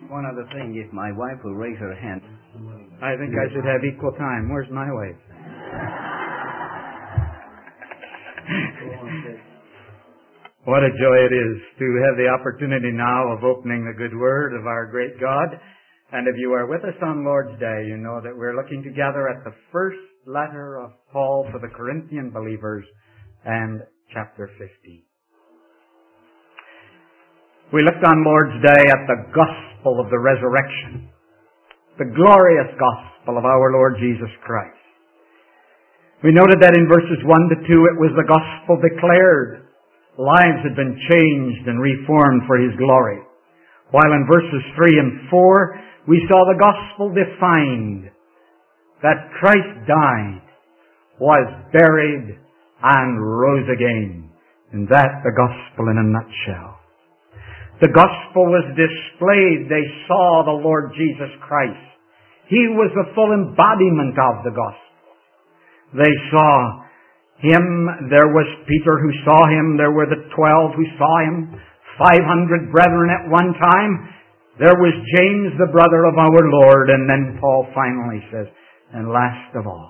One other thing, if my wife will raise her hand. I think I should have equal time. Where's my wife? What a joy it is to have the opportunity now of opening the good word of our great God. And if you are with us on Lord's Day, you know that we're looking together at the first letter of Paul for the Corinthian believers and chapter 50. We looked on Lord's Day at the gospel of the resurrection, the glorious gospel of our Lord Jesus Christ. We noted that in verses 1 to 2 it was the gospel declared. Lives had been changed and reformed for His glory. While in verses 3 and 4 we saw the gospel defined, that Christ died, was buried, and rose again. And that the gospel in a nutshell. The gospel was displayed. They saw the Lord Jesus Christ. He was the full embodiment of the gospel. They saw Him. There was Peter who saw Him. There were the 12 who saw Him. 500 brethren at one time. There was James, the brother of our Lord. And then Paul finally says, and last of all,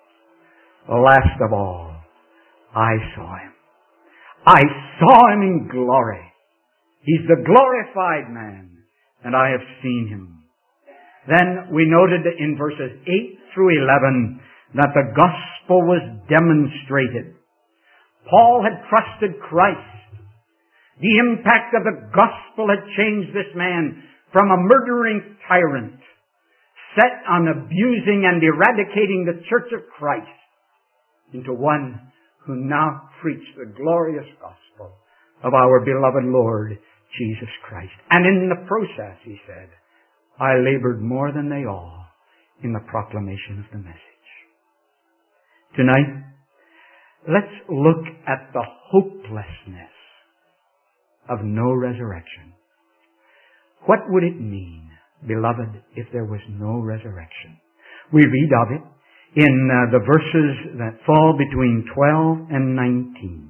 I saw Him. I saw Him in glory. He's the glorified man, and I have seen Him. Then we noted in verses 8 through 11 that the gospel was demonstrated. Paul had trusted Christ. The impact of the gospel had changed this man from a murdering tyrant set on abusing and eradicating the church of Christ into one who now preached the glorious gospel of our beloved Lord Jesus Christ. And in the process, he said, I labored more than they all in the proclamation of the message. Tonight, let's look at the hopelessness of no resurrection. What would it mean, beloved, if there was no resurrection? We read of it in the verses that fall between 12 and 19.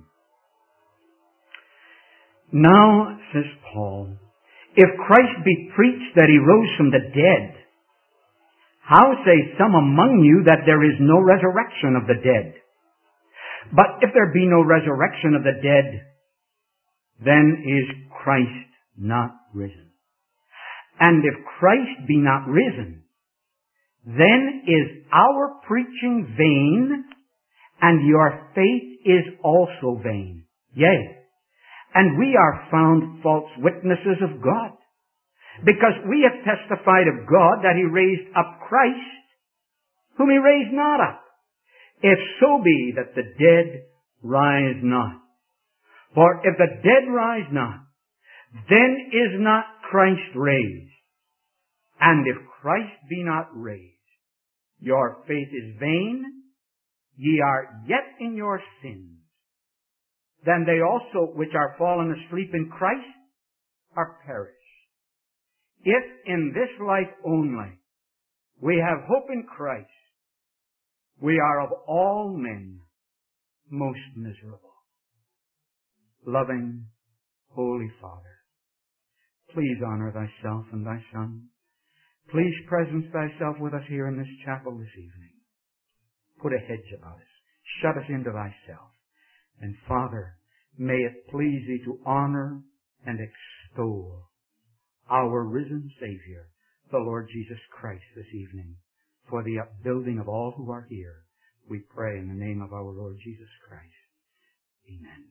Now, says Paul, if Christ be preached that He rose from the dead, how say some among you that there is no resurrection of the dead? But if there be no resurrection of the dead, then is Christ not risen. And if Christ be not risen, then is our preaching vain, and your faith is also vain. Yea, and we are found false witnesses of God, because we have testified of God that He raised up Christ, whom He raised not up, if so be that the dead rise not. For if the dead rise not, then is not Christ raised. And if Christ be not raised, your faith is vain, ye are yet in your sins. Then they also which are fallen asleep in Christ are perished. If in this life only we have hope in Christ, we are of all men most miserable. Loving, Holy Father, please honor Thyself and Thy Son. Please presence Thyself with us here in this chapel this evening. Put a hedge about us. Shut us into Thyself. And Father, may it please Thee to honor and extol our risen Savior, the Lord Jesus Christ, this evening. For the upbuilding of all who are here, we pray in the name of our Lord Jesus Christ. Amen.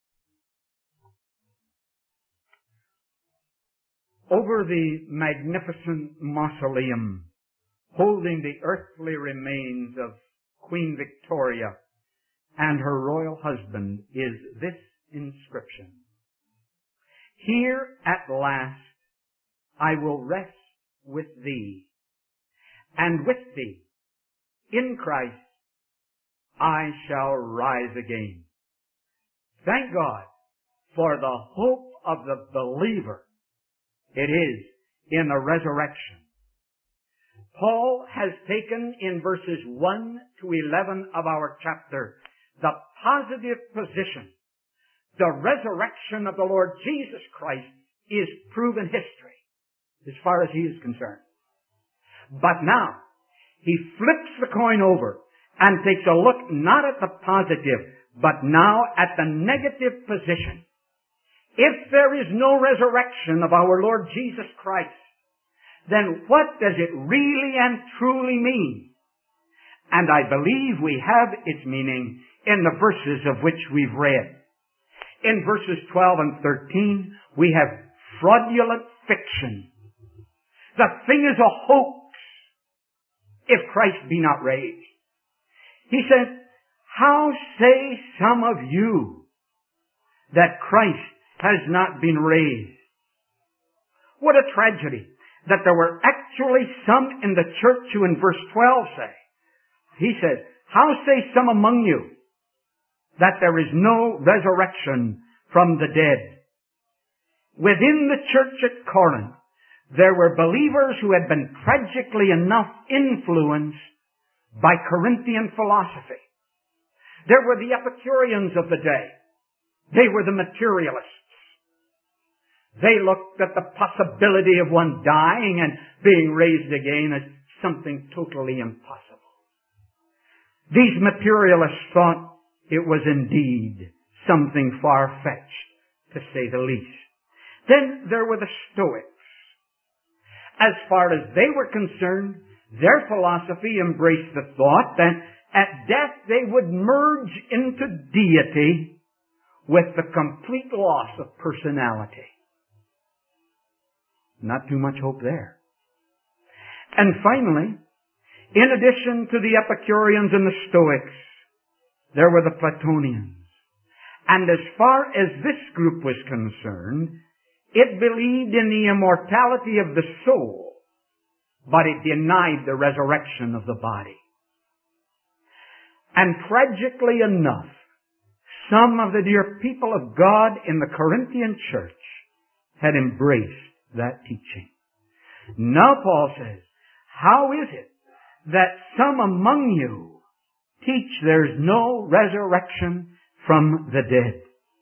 Over the magnificent mausoleum holding the earthly remains of Queen Victoria and her royal husband is this inscription: Here at last I will rest with Thee, and with Thee in Christ I shall rise again. Thank God for the hope of the believer. It is in the resurrection. Paul has taken in verses 1 to 11 of our chapter the positive position. The resurrection of the Lord Jesus Christ is proven history. as far as he is concerned. But now, he flips the coin over and takes a look not at the positive, but now at the negative position. If there is no resurrection of our Lord Jesus Christ, then what does it really and truly mean? And I believe we have its meaning in the verses of which we've read. In verses 12 and 13, we have fraudulent fiction. The thing is a hoax if Christ be not raised. He says, how say some of you that Christ has not been raised? What a tragedy that there were actually some in the church who in verse 12 say, he says, how say some among you that there is no resurrection from the dead? Within the church at Corinth, there were believers who had been tragically enough influenced by Corinthian philosophy. There were the Epicureans of the day. They were the materialists. They looked at the possibility of one dying and being raised again as something totally impossible. These materialists thought it was indeed something far-fetched, to say the least. Then there were the Stoics. As far as they were concerned, their philosophy embraced the thought that at death they would merge into deity with the complete loss of personality. Not too much hope there. And finally, in addition to the Epicureans and the Stoics, there were the Platonians. And as far as this group was concerned, it believed in the immortality of the soul, but it denied the resurrection of the body. And tragically enough, some of the dear people of God in the Corinthian church had embraced that teaching. Now Paul says, how is it that some among you teach there's no resurrection from the dead?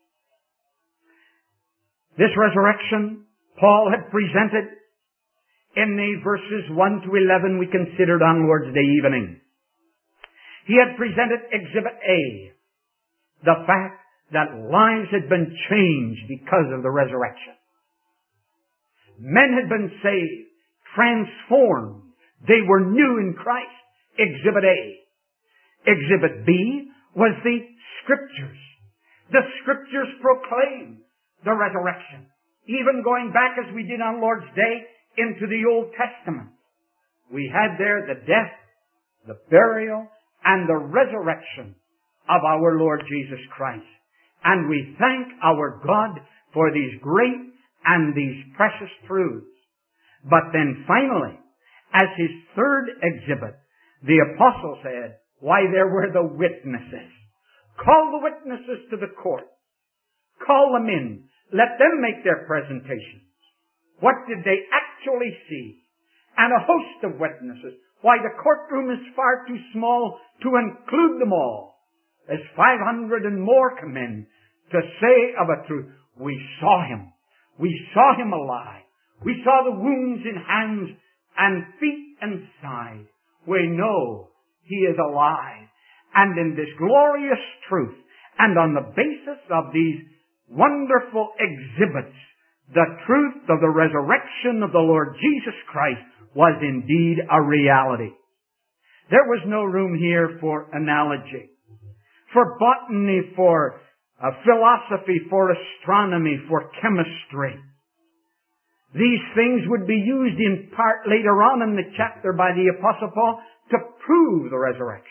This resurrection Paul had presented in the verses 1 to 11 we considered on Lord's Day evening. He had presented Exhibit A, the fact that lives had been changed because of the resurrection. Men had been saved, transformed. They were new in Christ. Exhibit A. Exhibit B was the Scriptures. The Scriptures proclaim the resurrection. Even going back as we did on Lord's Day into the Old Testament. We had there the death, the burial, and the resurrection of our Lord Jesus Christ. And we thank our God for these great and these precious truths. But then finally, as his third exhibit, the apostle said, why, there were the witnesses. Call the witnesses to the court. Call them in. Let them make their presentations. What did they actually see? And a host of witnesses. Why, the courtroom is far too small to include them all. As 500 and more come in to say of a truth, we saw him. We saw him alive. We saw the wounds in hands and feet and side. We know he is alive. And in this glorious truth, and on the basis of these wonderful exhibits, the truth of the resurrection of the Lord Jesus Christ was indeed a reality. There was no room here for analogy, for botany, for philosophy, for astronomy, for chemistry. These things would be used in part later on in the chapter by the Apostle Paul to prove the resurrection.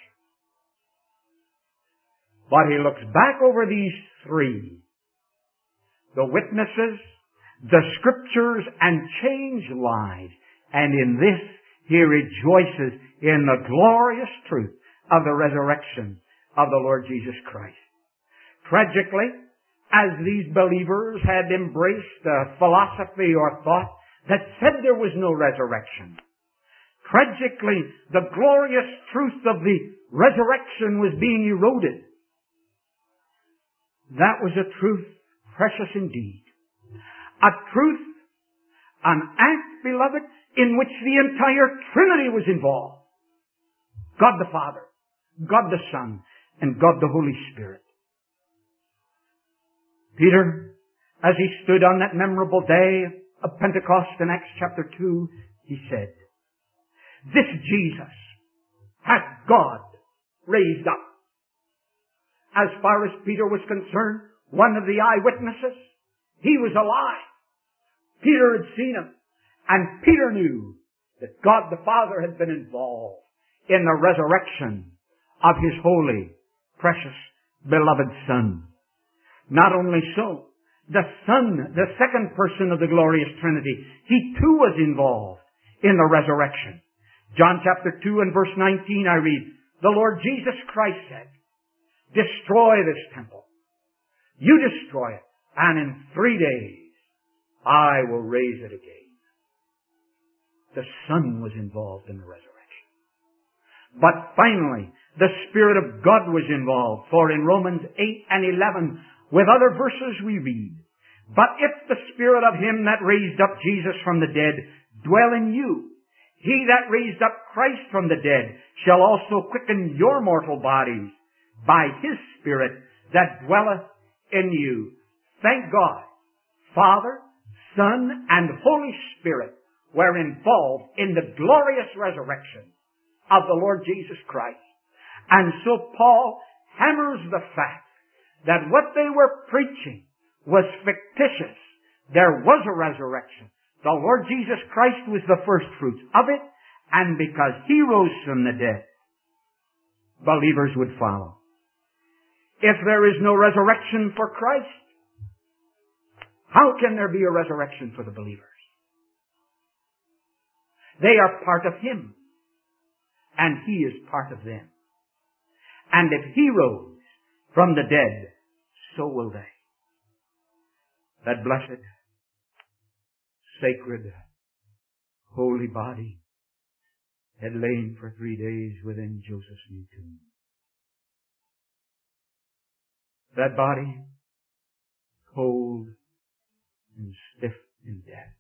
But he looks back over these three: the witnesses, the Scriptures, and changed lives. And in this, he rejoices in the glorious truth of the resurrection of the Lord Jesus Christ. Tragically, as these believers had embraced a philosophy or thought that said there was no resurrection, tragically, the glorious truth of the resurrection was being eroded. That was a truth precious indeed. A truth An act, beloved, in which the entire Trinity was involved. God the Father, God the Son, and God the Holy Spirit. Peter, as he stood on that memorable day of Pentecost in Acts chapter 2, he said, "This Jesus hath God raised up." As far as Peter was concerned, one of the eyewitnesses, he was alive. Peter had seen him, and Peter knew that God the Father had been involved in the resurrection of His holy, precious, beloved Son. Not only so, the Son, the second person of the glorious Trinity, He too was involved in the resurrection. John chapter 2 and verse 19 I read, "The Lord Jesus Christ said, 'Destroy this temple. You destroy it, and in 3 days I will raise it again.'" The Son was involved in the resurrection. But finally, the Spirit of God was involved. For in Romans 8 and 11, with other verses we read, "But if the Spirit of Him that raised up Jesus from the dead dwell in you, He that raised up Christ from the dead shall also quicken your mortal bodies by His Spirit that dwelleth in you." Thank God, Father, Son, and Holy Spirit were involved in the glorious resurrection of the Lord Jesus Christ. And so Paul hammers the fact that what they were preaching was fictitious. There was a resurrection. The Lord Jesus Christ was the first fruits of it, and because He rose from the dead, believers would follow. If there is no resurrection for Christ, how can there be a resurrection for the believers? They are part of Him, and He is part of them. And if He rose from the dead, so will they. That blessed, sacred, holy body had lain for 3 days within Joseph's new tomb. That body, cold and stiff in death.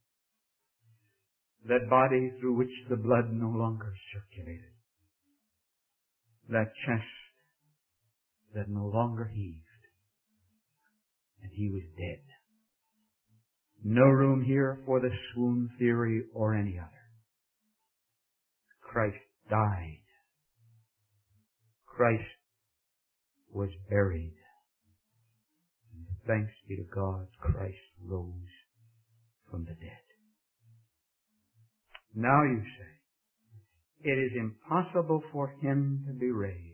That body through which the blood no longer circulated. That chest that no longer heaved. And He was dead. No room here for the swoon theory or any other. Christ died. Christ was buried. And thanks be to God, Christ rose from the dead. Now you say, it is impossible for Him to be raised.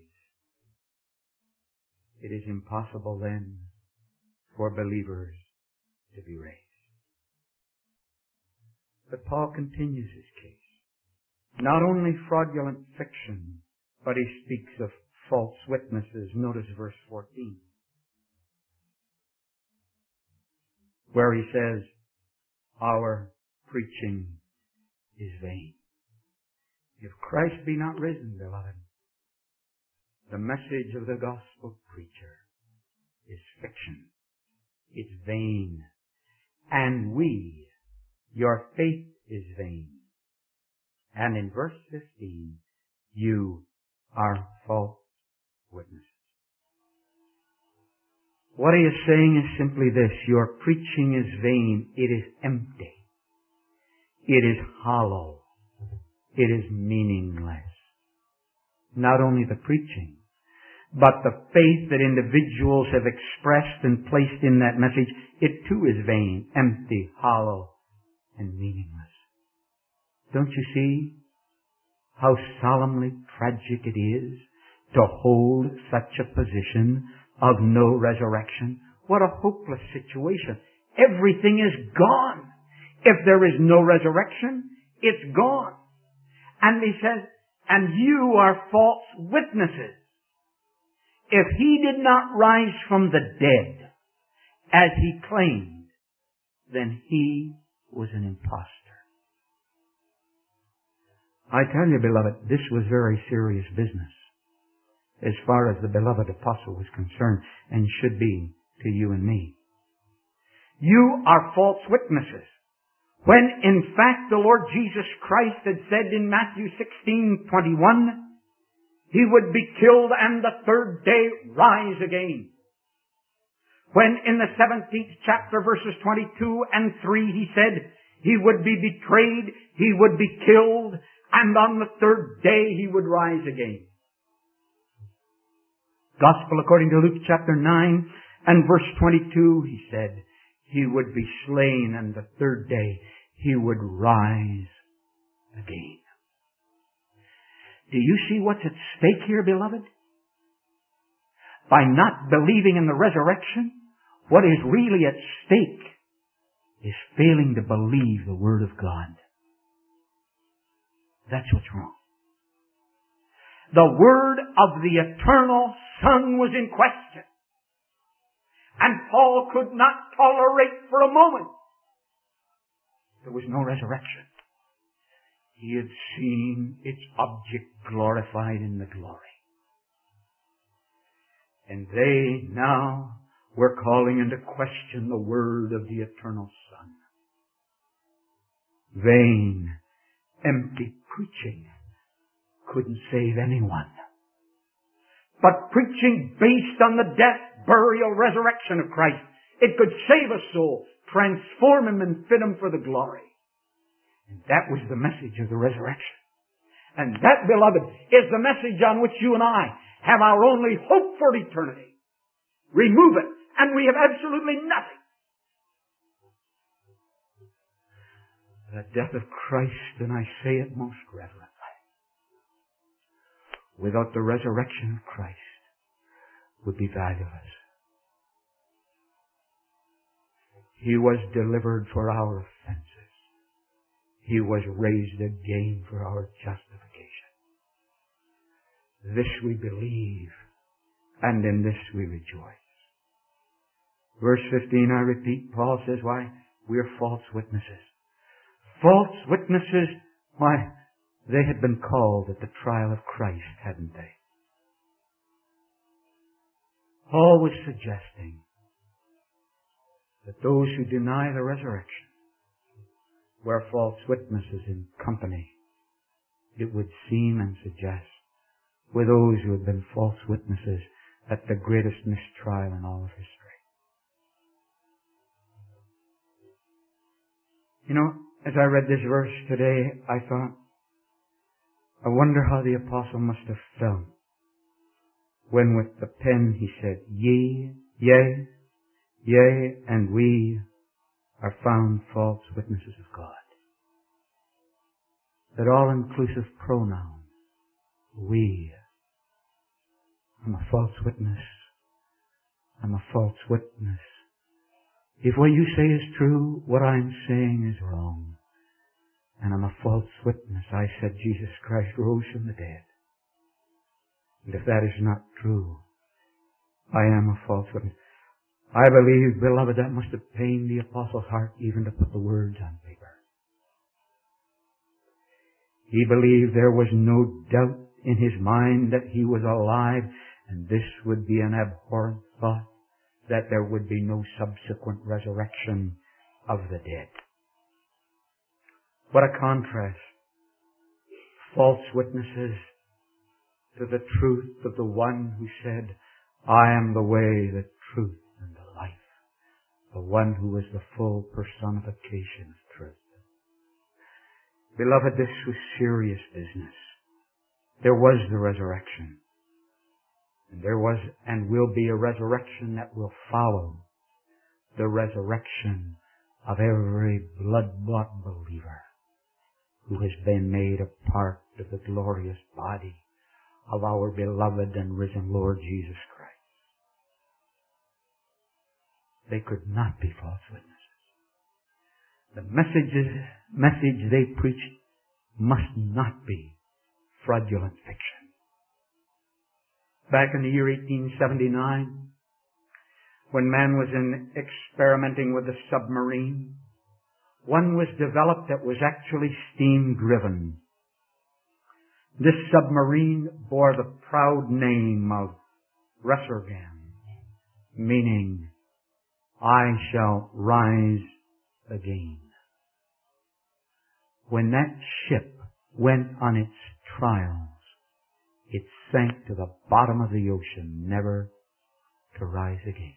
It is impossible then for believers to be raised. But Paul continues his case. Not only fraudulent fiction, but he speaks of false witnesses. Notice verse 14, where he says, "Our preaching is vain." If Christ be not risen, beloved, the message of the gospel preacher is fiction. It's vain. And your faith is vain. And in verse 15, you are false witnesses. What he is saying is simply this: your preaching is vain. It is empty. It is hollow. It is meaningless. Not only the preaching, but the faith that individuals have expressed and placed in that message, it too is vain, empty, hollow, and meaningless. Don't you see how solemnly tragic it is to hold such a position of no resurrection? What a hopeless situation. Everything is gone. If there is no resurrection, it's gone. And he says, and you are false witnesses. If He did not rise from the dead, as He claimed, then He was an impostor. I tell you, beloved, this was very serious business as far as the beloved apostle was concerned, and should be to you and me. You are false witnesses. When in fact the Lord Jesus Christ had said in Matthew 16:21, He would be killed and the third day rise again. When in the 17th chapter verses 22 and 3 He said He would be betrayed, He would be killed, and on the third day He would rise again. Gospel according to Luke chapter 9 and verse 22, He said He would be slain and the third day He would rise again. Do you see what's at stake here, beloved? By not believing in the resurrection, what is really at stake is failing to believe the Word of God. That's what's wrong. The Word of the eternal Son was in question. And Paul could not tolerate for a moment there was no resurrection. He had seen its object glorified in the glory. And they now were calling into question the Word of the eternal Son. Vain, empty preaching couldn't save anyone. But preaching based on the death, burial, resurrection of Christ, it could save a soul, transform him and fit him for the glory. And that was the message of the resurrection. And that, beloved, is the message on which you and I have our only hope for eternity. Remove it, and we have absolutely nothing. The death of Christ, and I say it most reverently, without the resurrection of Christ, would be valueless. He was delivered for our offenses. He was raised again for our justification. This we believe, and in this we rejoice. Verse 15, I repeat, Paul says, why? We're false witnesses. False witnesses, why? They had been called at the trial of Christ, hadn't they? Paul was suggesting that those who deny the resurrection were false witnesses in company, it would seem and suggest, with those who had been false witnesses at the greatest mistrial in all of history. You know, as I read this verse today, I thought, I wonder how the apostle must have felt when with the pen he said, Ye, yea, yea, and we are found false witnesses of God. That all-inclusive pronoun, we. I'm a false witness. I'm a false witness. If what you say is true, what I'm saying is wrong. And I'm a false witness. I said Jesus Christ rose from the dead. And if that is not true, I am a false witness. I believe, beloved, that must have pained the apostle's heart even to put the words on paper. He believed there was no doubt in his mind that he was alive, and this would be an abhorrent thought, that there would be no subsequent resurrection of the dead. What a contrast. False witnesses to the truth of the one who said, I am the way, the truth, and the life. The one who is the full personification of truth. Beloved, this was serious business. There was the resurrection. And there was and will be a resurrection that will follow the resurrection of every blood-bought believer who has been made a part of the glorious body of our beloved and risen Lord Jesus Christ. They could not be false witnesses. The message they preached must not be fraudulent fiction. Back in the year 1879, when man was experimenting with the submarine, one was developed that was actually steam-driven. This submarine bore the proud name of Resurgam, meaning, I shall rise again. when that ship went on its trials, it sank to the bottom of the ocean, never to rise again.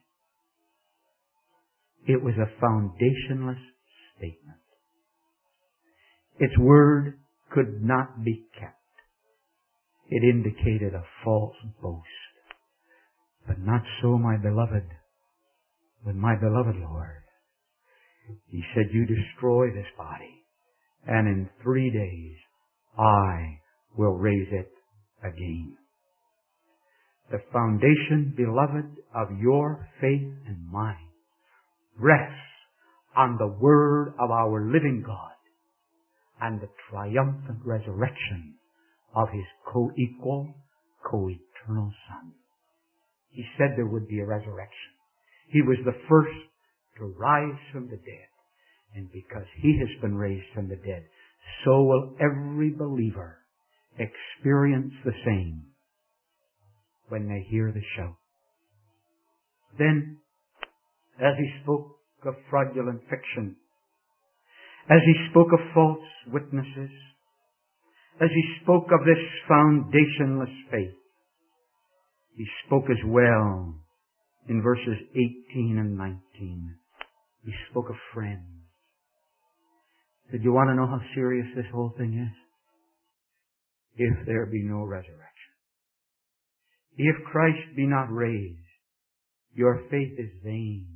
It was a foundationless statement. Its word could not be kept. It indicated a false boast. But not so, my beloved, with my beloved Lord. He said, you destroy this body, and in 3 days I will raise it again. The foundation, beloved, of your faith and mine rests on the Word of our living God and the triumphant resurrection of His co-equal, co-eternal Son. He said there would be a resurrection. He was the first to rise from the dead. And because He has been raised from the dead, so will every believer experience the same when they hear the shout. Then, as He spoke of fraudulent fiction, as He spoke of false witnesses, as He spoke of this foundationless faith, He spoke as well in verses 18 and 19. He spoke of friends. Did you want to know how serious this whole thing is? If there be no resurrection, if Christ be not raised, your faith is vain.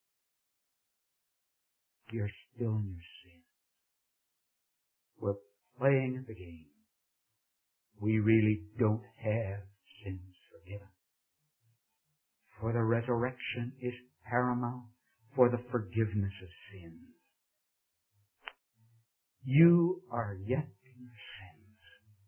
You're still in your sin. We're playing at the game. We really don't have sins forgiven. For the resurrection is paramount for the forgiveness of sins. You are yet in your sins.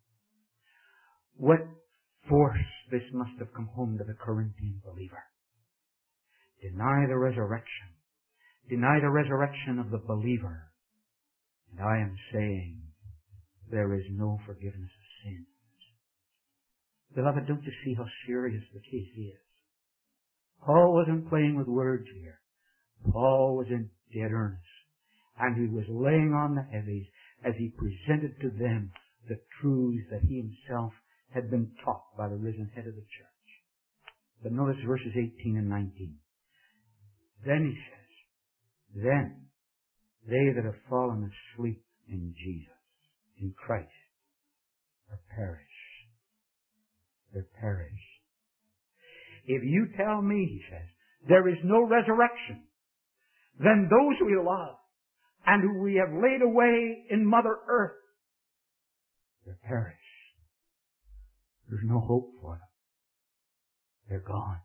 What force this must have come home to the Corinthian believer. Deny the resurrection. Deny the resurrection of the believer. And I am saying there is no forgiveness of sins. Beloved, don't you see how serious the case is? Paul wasn't playing with words here. Paul was in dead earnest. And he was laying on the heavies as he presented to them the truths that he himself had been taught by the risen head of the church. But notice verses 18 and 19. Then he says, then they that have fallen asleep in Jesus, in Christ, are perished. They're perished. If you tell me, he says, there is no resurrection, then those we love and who we have laid away in Mother Earth, they're perished. There's no hope for them. They're gone.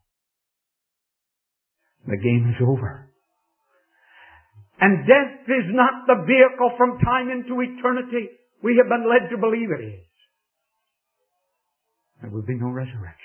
The game is over. And death is not the vehicle from time into eternity we have been led to believe it is. There will be no resurrection.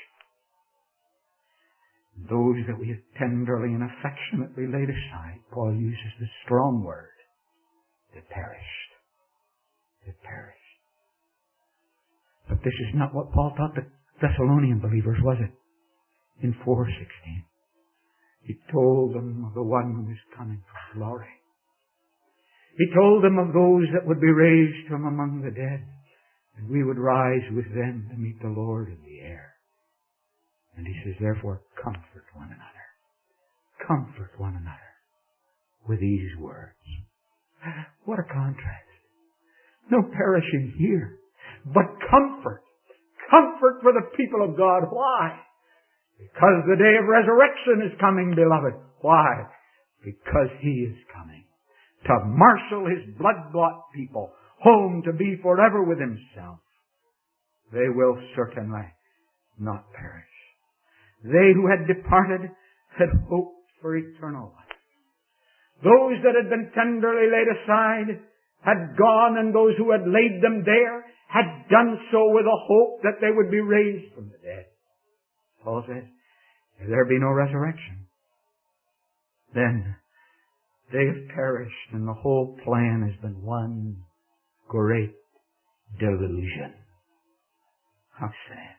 Those that we have tenderly and affectionately laid aside, Paul uses the strong word, they perished. They perished. But this is not what Paul taught the Thessalonian believers, was it? In 4:16. He told them of the one who was coming from glory. He told them of those that would be raised from among the dead, and we would rise with them to meet the Lord in the air. And he says, therefore, comfort one another. Comfort one another with these words. What a contrast. No perishing here, but comfort. Comfort for the people of God. Why? Because the day of resurrection is coming, beloved. Why? Because He is coming to marshal His blood-bought people home to be forever with Himself. They will certainly not perish. They who had departed had hoped for eternal life. Those that had been tenderly laid aside had gone, and those who had laid them there had done so with a hope that they would be raised from the dead. Paul says, if there be no resurrection, then they have perished, and the whole plan has been one great delusion. How sad.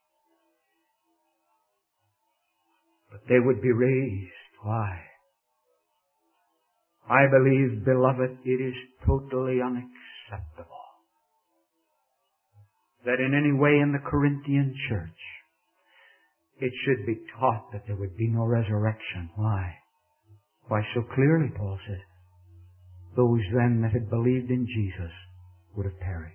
But they would be raised. Why? I believe, beloved, it is totally unacceptable acceptable. That in any way in the Corinthian church, it should be taught that there would be no resurrection. Why? Why, so clearly, Paul says, those then that had believed in Jesus would have perished.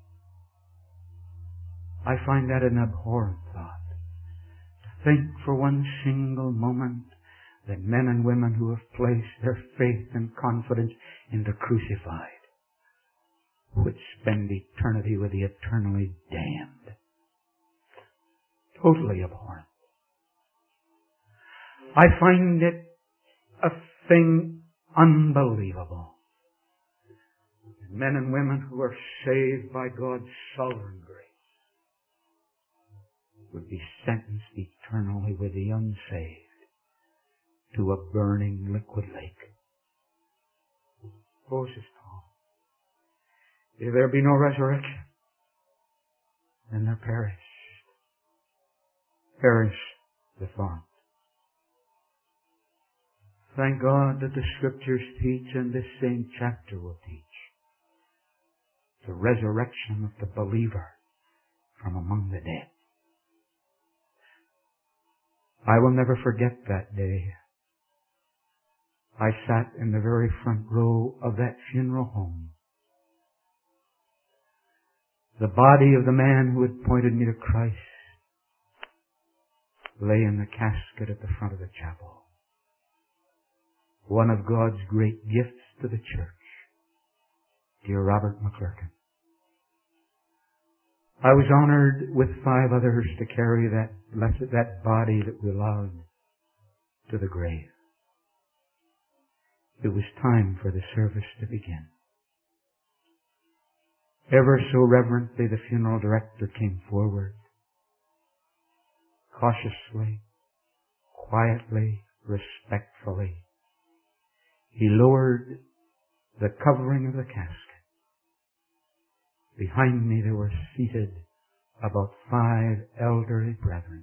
I find that an abhorrent thought. To think for one single moment that men and women who have placed their faith and confidence in the crucified would spend eternity with the eternally damned. Totally abhorrent. I find it a thing unbelievable. Men and women who are saved by God's sovereign grace would be sentenced eternally with the unsaved to a burning liquid lake. Oh, says Paul, if there be no resurrection, then they're perished. Perish the thought. Thank God that the Scriptures teach, and this same chapter will teach, the resurrection of the believer from among the dead. I will never forget that day. I sat in the very front row of that funeral home. The body of the man who had pointed me to Christ lay in the casket at the front of the chapel. One of God's great gifts to the church, dear Robert McClurkin. I was honored with 5 others to carry that body that we loved to the grave. It was time for the service to begin. Ever so reverently, the funeral director came forward. Cautiously, quietly, respectfully, he lowered the covering of the casket. Behind me there were seated about 5 elderly brethren.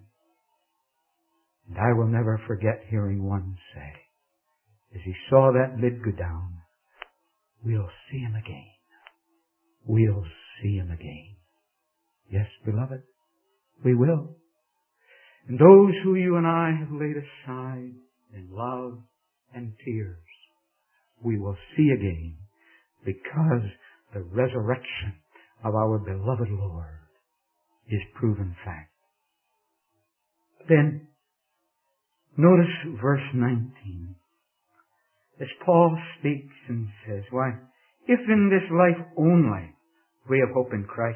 And I will never forget hearing one say, as he saw that lid go down, "We'll see him again. We'll see him again." Yes, beloved, we will. And those who you and I have laid aside in love and tears, we will see again, because the resurrection of our beloved Lord is proven fact. Then, notice verse 19. As Paul speaks and says, why, if in this life only we have hope in Christ,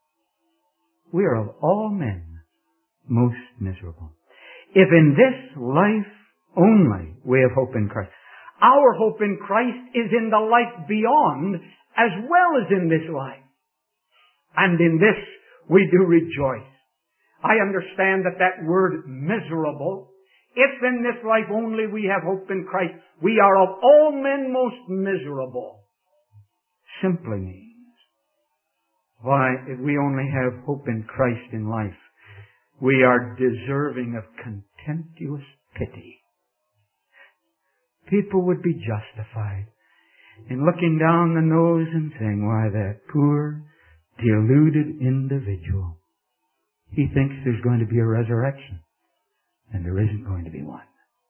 we are of all men most miserable. If in this life only we have hope in Christ, our hope in Christ is in the life beyond as well as in this life. And in this we do rejoice. I understand that word miserable, if in this life only we have hope in Christ, we are of all men most miserable, simply means, why, if we only have hope in Christ in life, we are deserving of contemptuous pity. People would be justified in looking down the nose and saying, why, that poor, deluded individual, he thinks there's going to be a resurrection, and there isn't going to be one.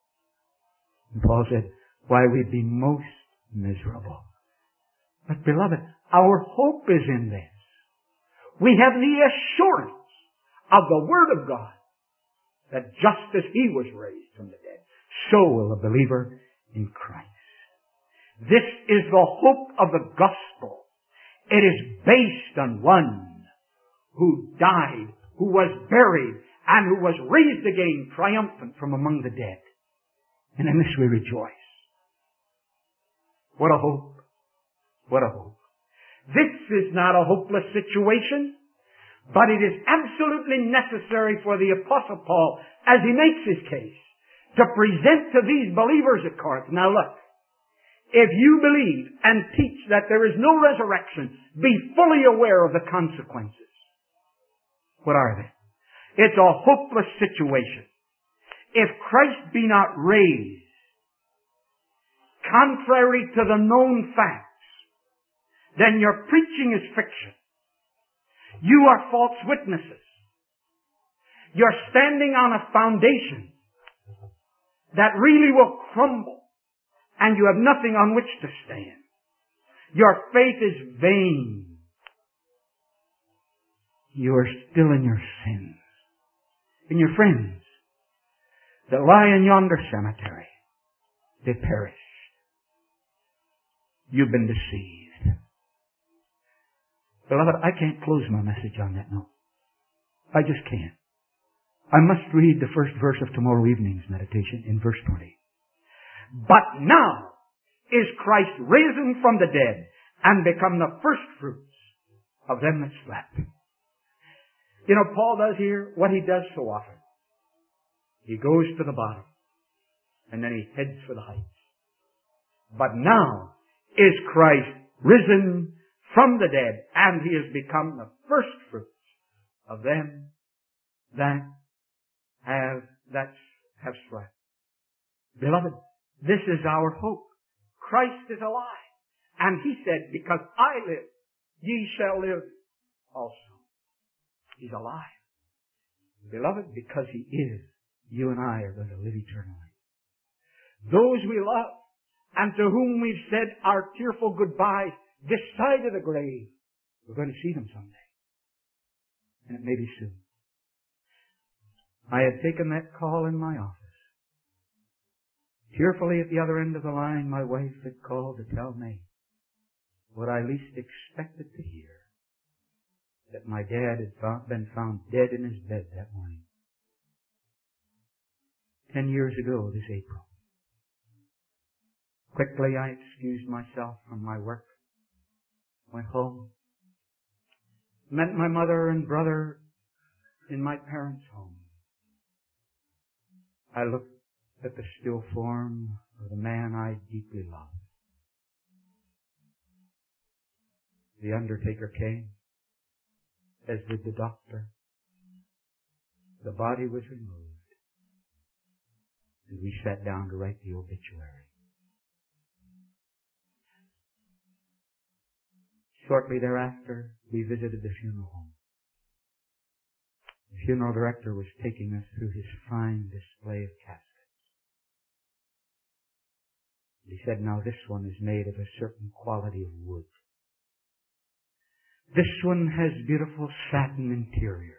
And Paul said, why, we'd be most miserable. But beloved, our hope is in this. We have the assurance of the Word of God that just as He was raised from the dead, so will a believer in Christ. This is the hope of the gospel. It is based on one who died, who was buried, and who was raised again triumphant from among the dead. And in this we rejoice. What a hope. What a hope. This is not a hopeless situation, but it is absolutely necessary for the Apostle Paul, as he makes his case, to present to these believers at Corinth. Now look, if you believe and teach that there is no resurrection, be fully aware of the consequences. What are they? It's a hopeless situation. If Christ be not raised, contrary to the known facts, then your preaching is fiction. You are false witnesses. You're standing on a foundation that really will crumble, and you have nothing on which to stand. Your faith is vain. You are still in your sins. And your friends that lie in yonder cemetery, they perish. You've been deceived. Beloved, I can't close my message on that note. I just can't. I must read the first verse of tomorrow evening's meditation in verse 20. But now is Christ risen from the dead and become the first fruits of them that slept. You know, Paul does here what he does so often. He goes to the bottom and then he heads for the heights. But now is Christ risen from the dead and he has become the first fruits of them that have slept. Beloved, this is our hope. Christ is alive. And he said, because I live, ye shall live also. He's alive. Beloved, because he is, you and I are going to live eternally. Those we love and to whom we've said our tearful goodbyes this side of the grave, we're going to see them someday. And it may be soon. I had taken that call in my office. Tearfully at the other end of the line, my wife had called to tell me what I least expected to hear, that my dad had been found dead in his bed that morning. 10 years ago this April. Quickly I excused myself from my work, went home, met my mother and brother in my parents' home. I looked at the still form of the man I deeply loved. The undertaker came, as did the doctor. The body was removed, and we sat down to write the obituary. Shortly thereafter, we visited the funeral home. The funeral director was taking us through his fine display of caskets. He said, now this one is made of a certain quality of wood. This one has beautiful satin interiors.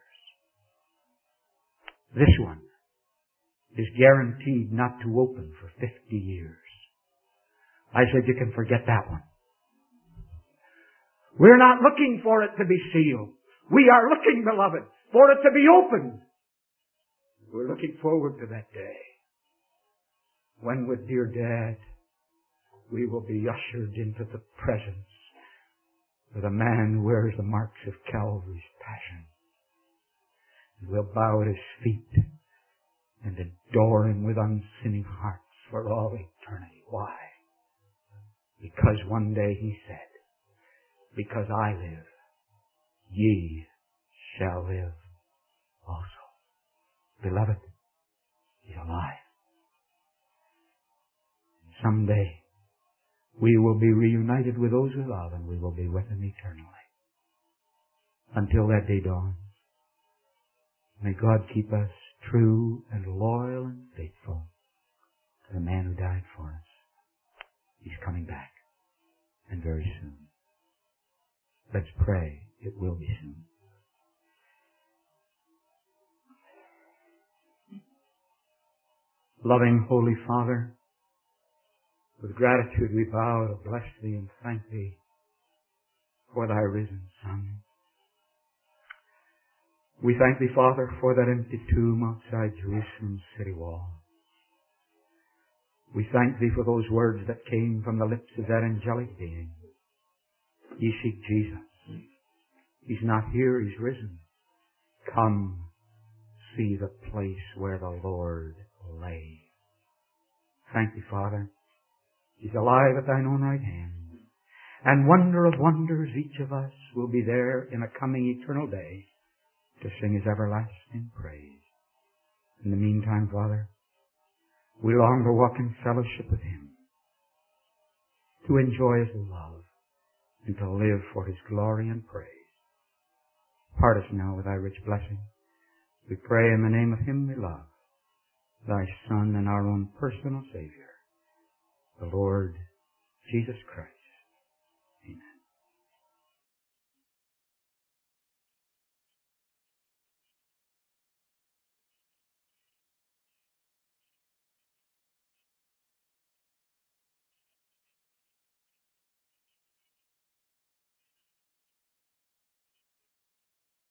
This one is guaranteed not to open for 50 years. I said, you can forget that one. We're not looking for it to be sealed. We are looking, beloved, for it to be opened. We're looking forward to that day when with dear Dad we will be ushered into the presence of the man who wears the marks of Calvary's passion. And we'll bow at his feet and adore him with unsinning hearts for all eternity. Why? Because one day he said, because I live, ye shall live also. Beloved, he's alive. Someday we will be reunited with those we love and we will be with him eternally. Until that day dawns, may God keep us true and loyal and faithful to the man who died for us. He's coming back, and very soon. Let's pray. It will be soon. Loving Holy Father, with gratitude we bow to bless Thee and thank Thee for Thy risen Son. We thank Thee, Father, for that empty tomb outside Jerusalem's city wall. We thank Thee for those words that came from the lips of that angelic being. Ye seek Jesus. He's not here, He's risen. Come, see the place where the Lord lay. Thank Thee, Father. He's alive at Thine own right hand. And wonder of wonders, each of us will be there in a coming eternal day to sing His everlasting praise. In the meantime, Father, we long to walk in fellowship with Him, to enjoy His love, and to live for His glory and praise. Part us now with Thy rich blessing. We pray in the name of Him we love, Thy Son and our own personal Savior, the Lord Jesus Christ.